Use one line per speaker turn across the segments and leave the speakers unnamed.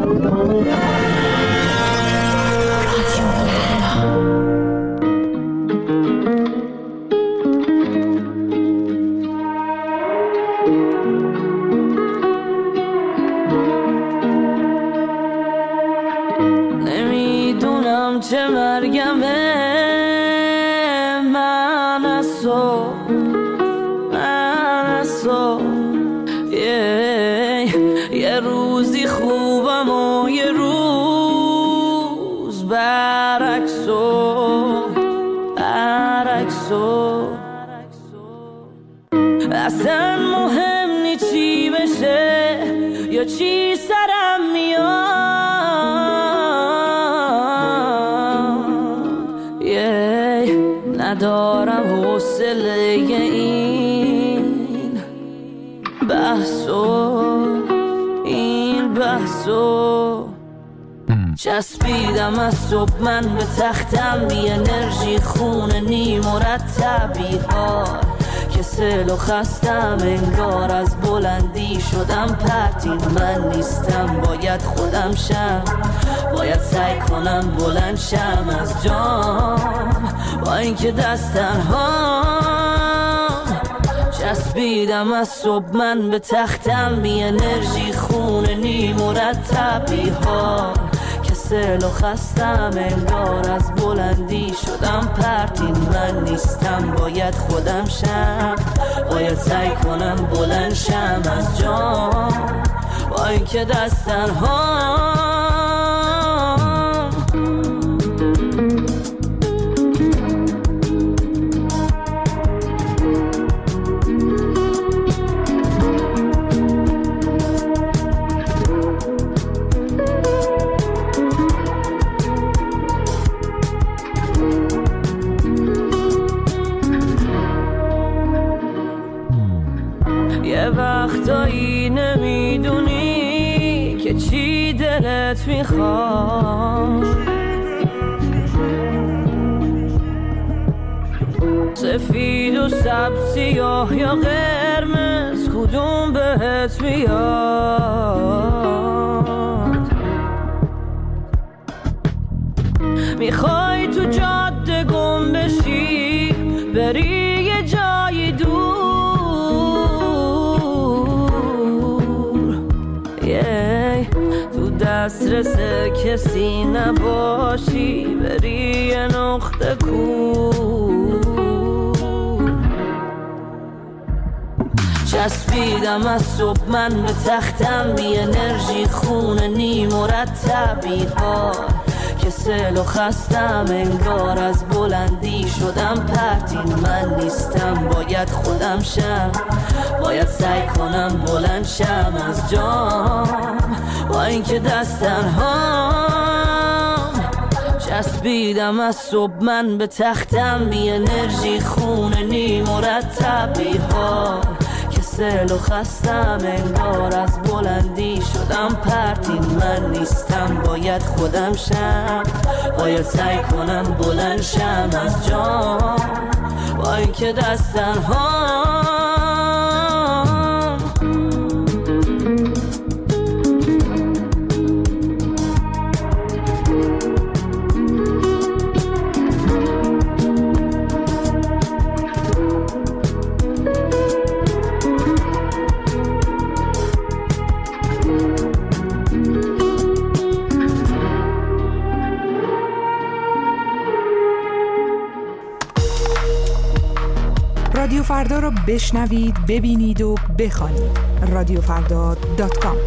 نمیدونم چه مرگمه، من از تو یه روزی خوبم و یه روز برعکسو اصلا مهم نی چی بشه یا چی سرم میاد، ندارم حوصله این بحثو چسبیدم از صبح من به تختم، بی انرژی خونه نی مرتبی ها، کسل و خستم انگار از بلندی شدم پرتین من نیستم، باید خودم شم، باید سعی کنم بلند شم از جام، با اینکه دست تنهام چسبیدم از صبح من به تختم، بی انرژی خونه نی مرتبی ها، کسل و خستم انگار از بلندی شدم پرتین من نیستم، باید خودم شم، باید سعی کنم بلند شم از جام، با اینکه دست تنهام یه وقتایی نمیدونی که چی دلت میخواد، سفید و سبز سیاه یا قرمز کدوم بهت میاد، میخوای تو جاده گم بشی بری یه جای دور، تو دسترس کسی نباشی بری یه نقطه کور، چسبیدم از صبح من به تختم، بی انرژی خونه نی مرتبی ها، کسل و خستم انگار از بلندی شدم پرتین من نیستم، باید خودم شم، باید سعی کنم بلند شم از جام، با اینکه دست تنهام چسبیدم از صبح من به تختم، بی انرژی خونه نی مرتبی ها، کسل و خستم انگار از بلندی شدم پرتین من نیستم، باید خودم شم، باید سعی کنم بلند شم از جام، با اینکه دست تنهام
رادیو فردا رو بشنوید، ببینید و بخوانید. radiofrda.com.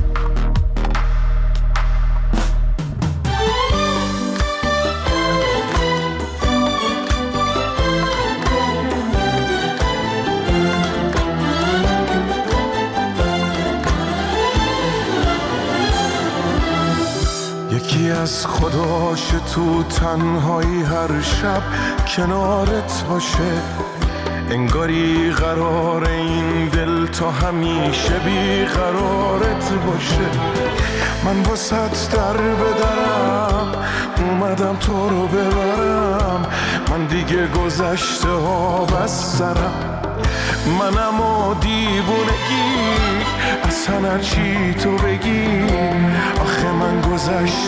یکی از خداش تو تنهایی هر شب کنارت باشه، انگاری قرار این دل تا همیشه بی قرارت باشه. من واسط در بدرم اومدم تو رو ببرم، من دیگه گذشته ها بسترم، منم و دیوونگی اصلا چی تو بگی، آخه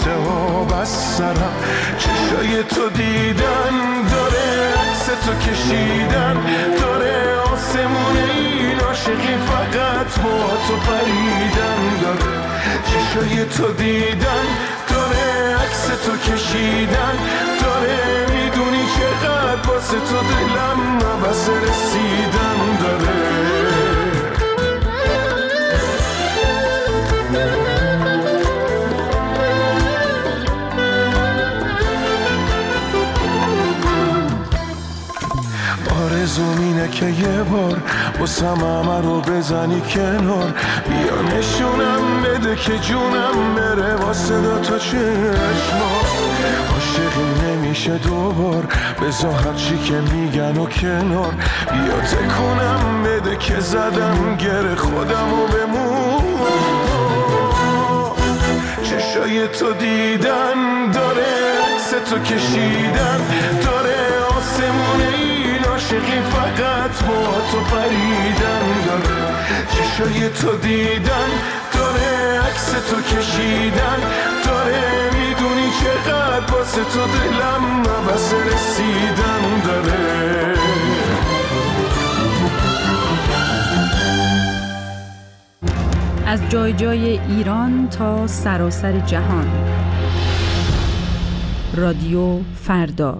بوسه ها بس سرم. چشای تو دیدن داره، عکس تو کشیدن داره، آسمون این عاشقی فقط با تو پریدن داره. چشای تو دیدن داره، عکس تو کشیدن داره، میدونی چقدر واسه تو دلم نبس رسیدن داره. آرزوم اینه که یه بار واسم همه رو بزنی کنار، بیا نشونم بده که جونم بره واسه دوتا چشما. عاشقی نمیشه دوبار، بذار هرچی که میگن و کنار، بیا تکونم بده که زدم گره خودم و بمون. چشای تو دیدن داره، عکس تو کشیدن داره، آسمون این عاشقی فقط با تو پریدن داره. چشای تو دیدن داره، عکس تو کشیدن داره، میدونی چقدر واسه تو دلم نبس رسیدن داره.
از جای جای ایران تا سراسر جهان، رادیو فردا.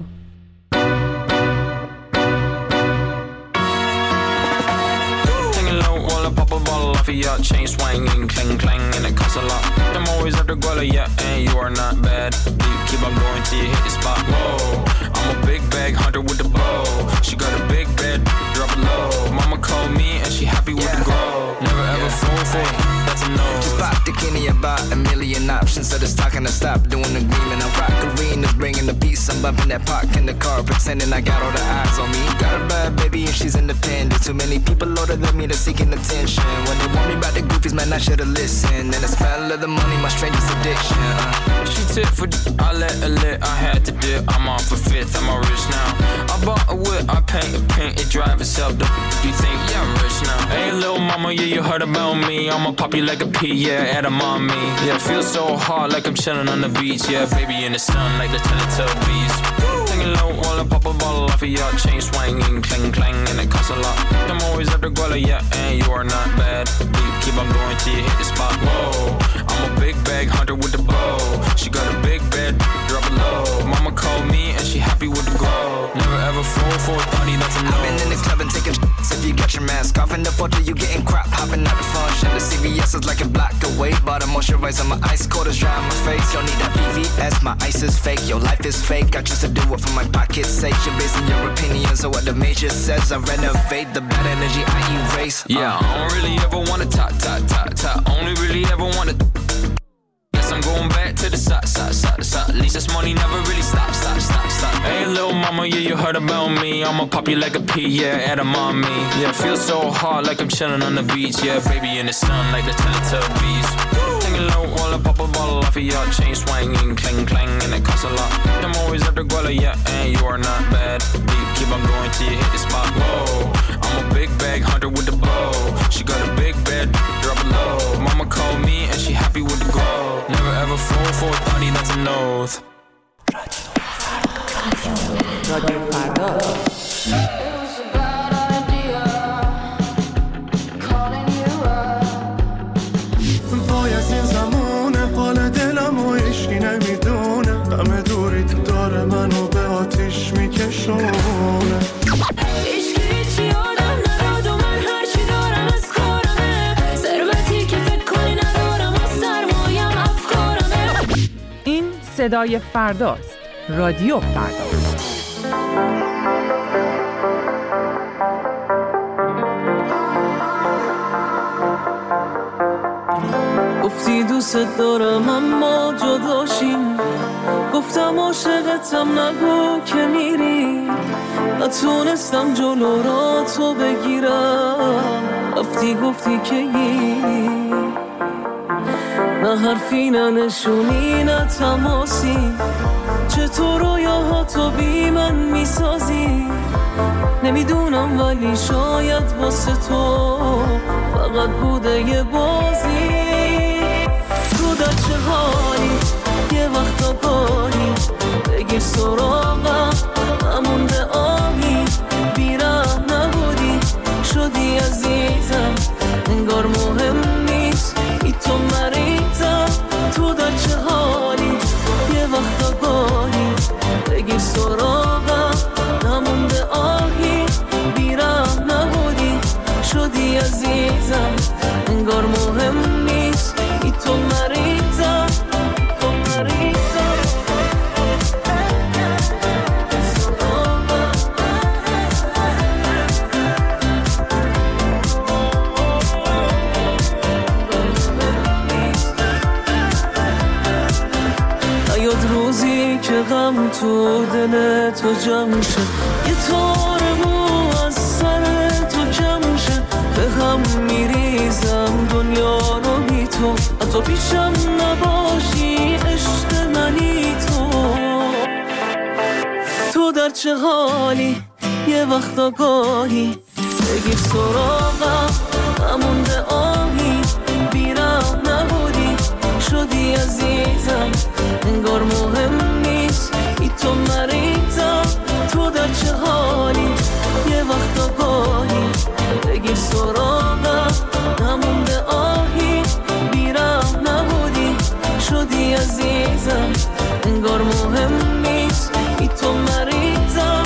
Chain swinging, clang clang, and it costs a lot. I'm always at the guala, yeah, and you are not bad. Keep on going till you hit the spot. Whoa, I'm a big bag hunter with the bow. She got a big bed, drop it low. Mama called me and she happy with the grow. Never ever fall for it, that's a no.
Just bought the Kenny about a million options, so just talking to stop doing agreement. I'm rock arenas, bringing the peace. I'm bumping that park in the car, pretending I got all the eyes on me. Got a bad baby and she's independent. Too many people older than me that's seeking attention. When they want me about the goofies, man, I should've listened. And the smell of the money, my strangest addiction.
She tip for I let her lit, I had to dip. I'm off a fifth, I'm all rich now. I bought a whip, I paint a paint, it drive itself. You think, yeah, I'm rich now. Hey, little mama, yeah, you heard about me. I'ma pop you like a pea, yeah, at a mommy. Yeah, feel so hot like I'm chilling on the beach. Yeah, baby in the sun like the Teletubbies. Singing low while I pop a bottle off of your chain swinging, clang clang, and it costs a lot. I'm always at the guala, yeah, and you are not bad. Keep on going till you hit the spot. Whoa, I'm a big bag hunter with the bow. She got a big bed, drop it low. Mama called me and she happy with the glow. Never ever fall for a thotty, that's a no.
I've been in the club and taking shots. If you got your mask off in the photo, you getting crap. Hopping out the function. The CVS is like a block away. Bought a moisturizer, my ice cold is dry on my face. Don't need that VVS, my ice is fake. Your life is fake. I choose to do it for my pocket's sake. You're basing your opinions on what the major says. I renovate the bad energy I erase.
Yeah, I don't really ever wanna top. Only really ever wanna. Guess I'm going back to the side. At least this money never really stop. Hey, little mama, yeah, you heard about me. I'ma pop you like a pea, yeah, at a mommy. Yeah, feel so hot like I'm chilling on the beach. Yeah, baby in the sun like the Teletubbies. Singing low while I pop a bottle off of your chain swinging, clang clang, and it costs a lot. I'm always at the guala, yeah, and you are not bad. Keep on going till you hit the spot. Whoa, I'm a big bag hunter with the bow. She got a big bed, drop it low. Mama called me and she happy with the glow. Never ever fall for a thotty, that's a nose.
رادیو فردا.
وای از این زمونه، حال دلم و عشقی نمیدونه، غم دوری تو داره منو به آتیش میکشونه.
هیچی آدم نداد و من هرچی دارم از کارمه، ثروتی که فکر کنی ندارم و سرمایم افکارمه.
این صدای فرداست. رادیو فردا.
گفتی دوست دارم اما جداشیم، گفتم عاشقتم نگو که میری، نتونستم جلو را تو بگیرم، رفتی گفتی که گیری، نه حرفی نه نشونی نه تماسی، چطور رویاهاتو بی من میسازی، نمیدونم ولی شاید واسه تو فقط بوده یه بازی. تو در چه حالی؟ یه که غم تو دل تو جمع شه، یه تار مو از سر تو جمع شه. به هم میریزم دنیا رو بی تو، حتی پیشم نباشی عشق منی تو در چه حالی؟ یه وقت آگاهی بگیر سراغم، نمونده آهی بیرم نبودی شدی عزیزم، انگار مهم نیست ای تو مریضم. تو در چه حالی؟ یه وقت آگاهی بگیر سراغم، نمونده آهی بیرم نبودی شدی عزیزم، انگار مهم نیست ای تو مریضم.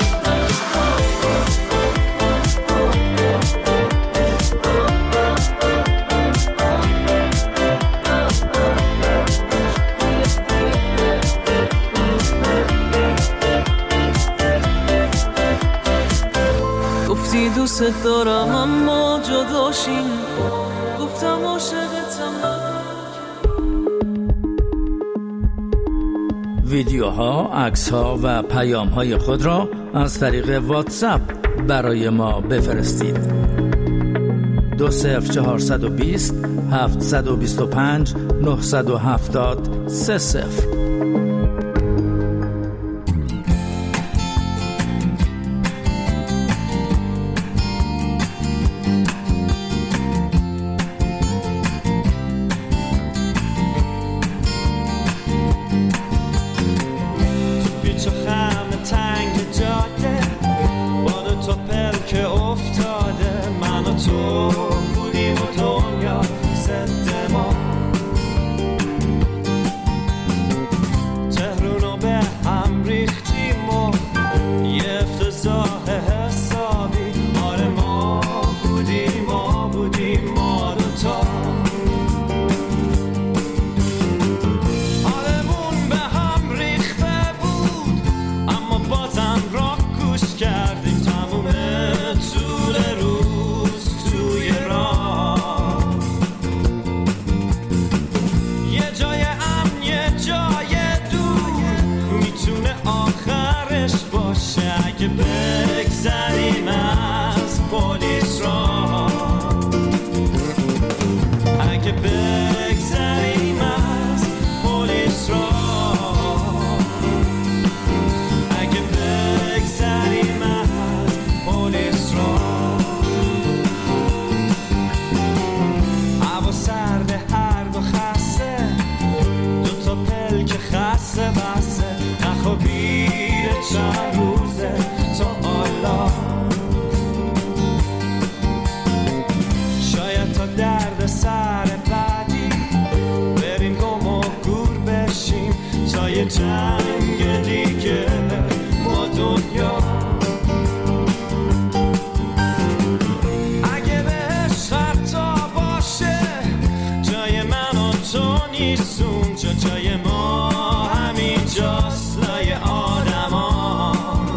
گفتی دوست دارم اما جداشیم، گفتم عاشقتم.
ویدیوها، عکس‌ها و پیام‌های خود را از طریق واتساپ برای ما بفرستید. 20420 725 970 30.
جنگ دیگه با دنیا، اگه بهش حتی باشه جای من و تو نیست اونجا، جای ما همین جاست لای آدم ها.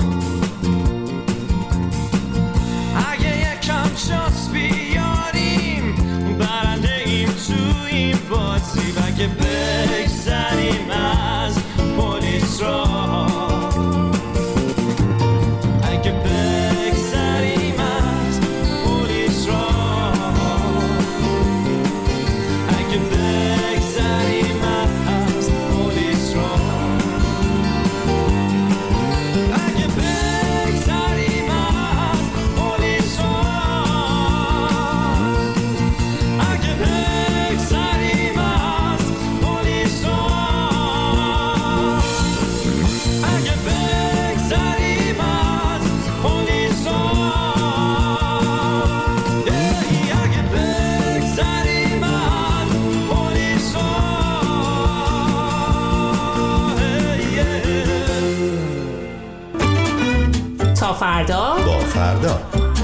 اگه یکم شانس بیاریم برنده ایم تو این بازی، و اگه بگذریم از پلیس را، اگه بگذریم از پلیس را، اگه بگذریم از پلیس را، اگه بگذریم از پلیس را، اگه بگذریم از پلیس را، اگه بگذریم از پلیس را، اگه بگذریم از پلیس را.
تا فردا
با فردا.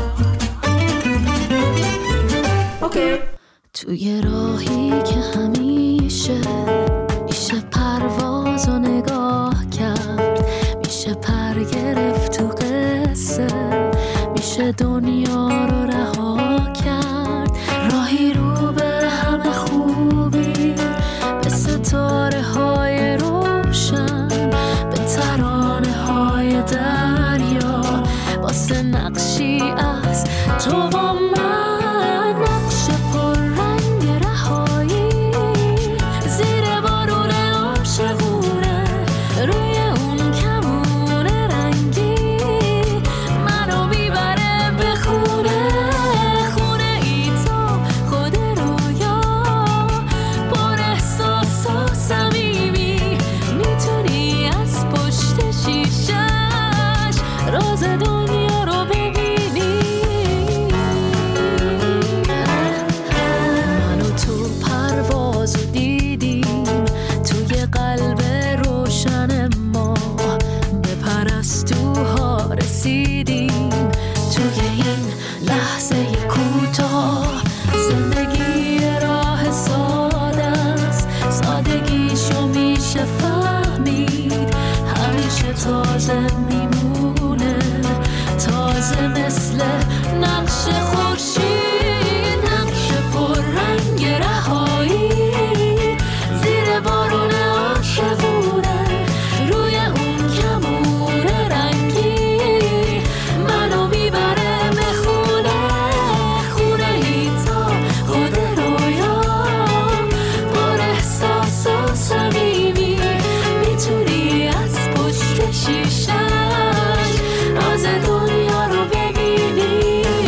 اوکی.
توی راهی که همیشه میشه پرواز و نگاه کرد، میشه پر گرفت تو قصه، میشه دنیا رو رها کرد. راهی رو به همه خوبی، به ستاره های روشن، تازه میمونه، تازه مثل نقش خورشید، نقش پر رنگ رهایی زیر بارون عاشقونه، روی اون کمون رنگی منو میبره به خونه، خونه ای تا خود رویا، پر احساس و صمیمی، میتونی از پشت شیشش راز دنیا رو ببینی.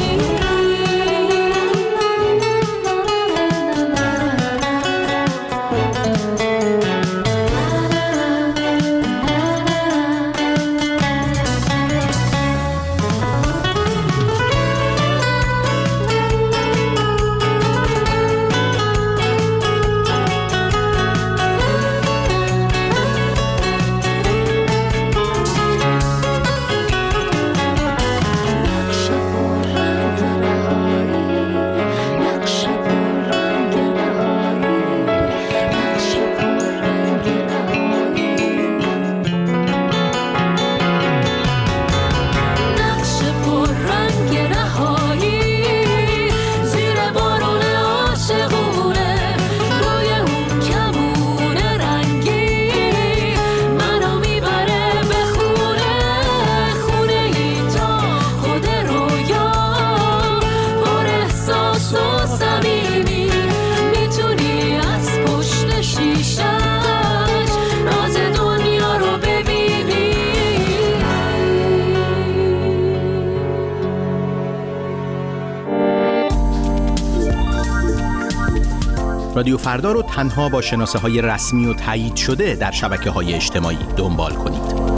رادیو فردا رو تنها با شناسه‌های رسمی و تایید شده در شبکه‌های اجتماعی دنبال کنید.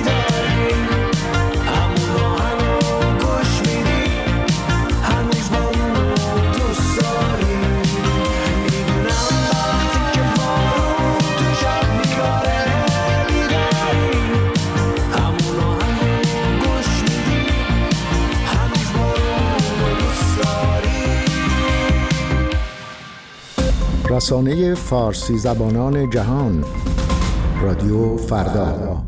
هنوز با
رسانه فارسی زبانان جهان، رادیو فردا.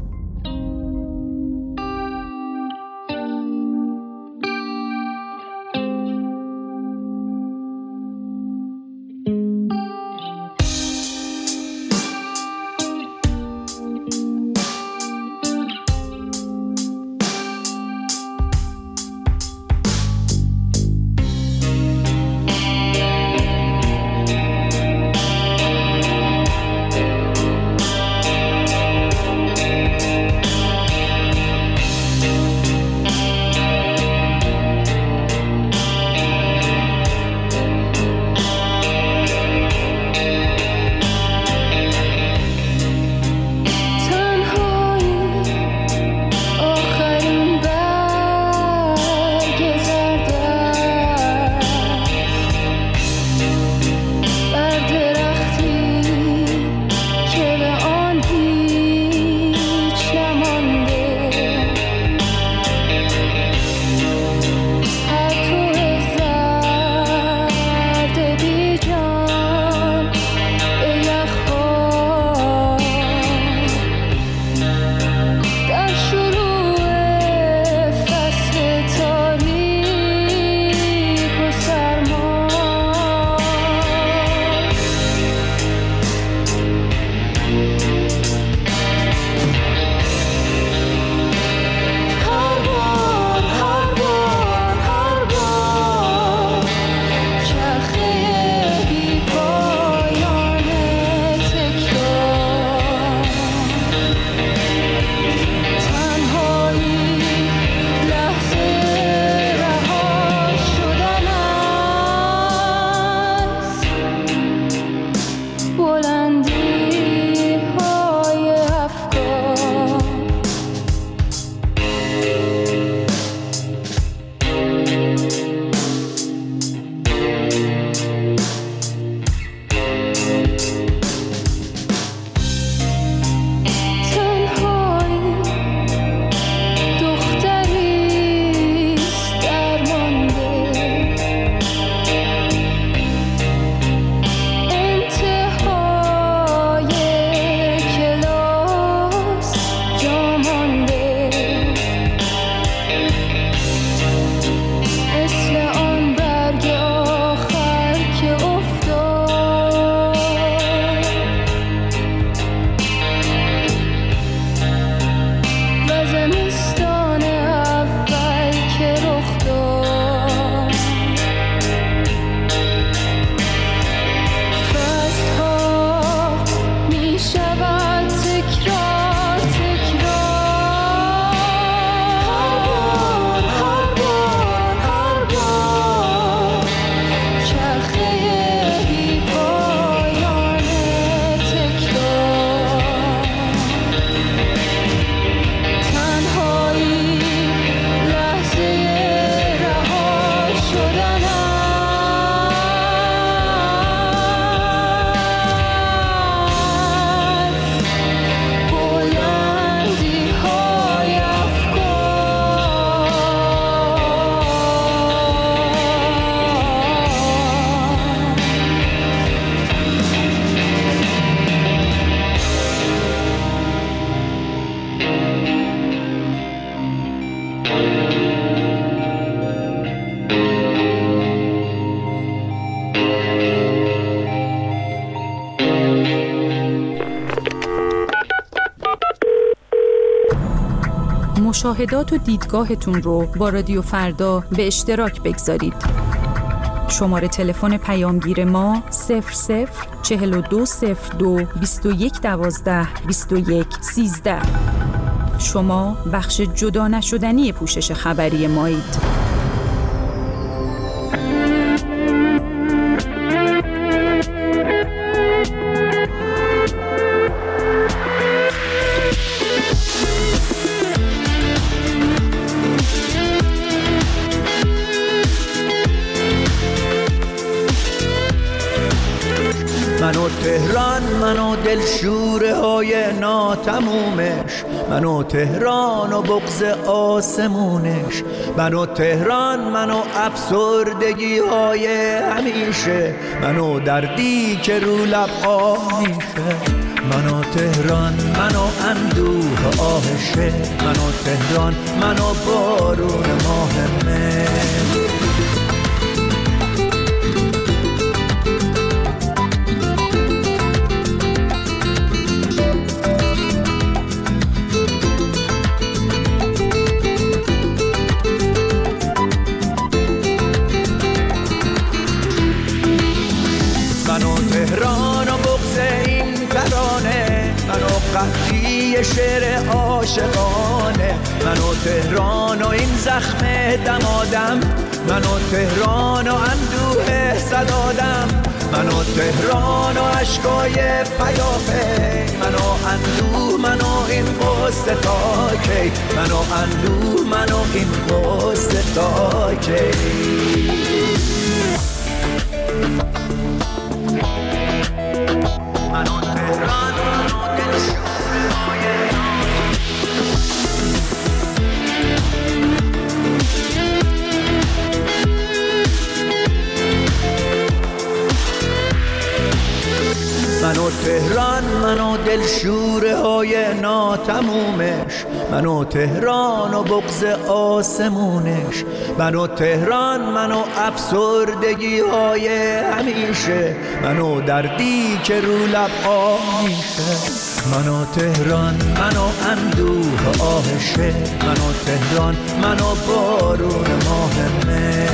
مشاهدات و دیدگاهتون رو با رادیو فردا به اشتراک بگذارید. شماره تلفن پیامگیر ما 004202 2112 2113. شما بخش جدا نشدنی پوشش خبری مایید.
من و تهران، من و دلشوره های ناتمومش، من و تهران و بغض آسمونش، من و تهران، من و افسردگی های همیشه، من و دردی که رو لب آه میشه. من و تهران، من و اندوه آهشه، من و تهران، من و بارون ماه مه. قحطی شعر عاشقانه، من و تهران و این زخم دمادم، من و تهران و اندوه صدادم، من و تهران و عشقای پیاپی، من و اندوه، من و این قصه تا کی، من و اندوه، من و این قصه تا کی. من و تهران، من و دلشوره های من و تهران، من و دلشوره های ناتمومش، من و تهران و بغض آسمونش، من و تهران، من و افسردگی های همیشه، من و دردی که رو لب آه میشه. من و تهران، من و اندوه آهشه، من و تهران، من و بارون ماه مه.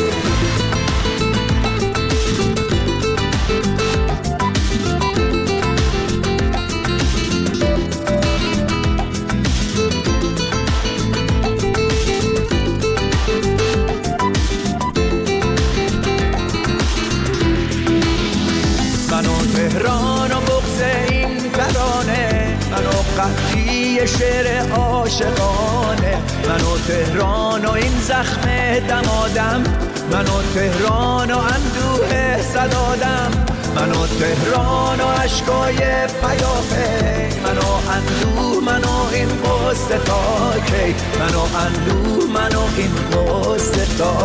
قحطی شعر عاشقانه، من و تهران و این زخم دمادم، من و تهران و اندوه صدادم، من و تهران و عشقای پیاپی، من و اندوه، من و این قصه تا کی، من و اندوه، من و این قصه تا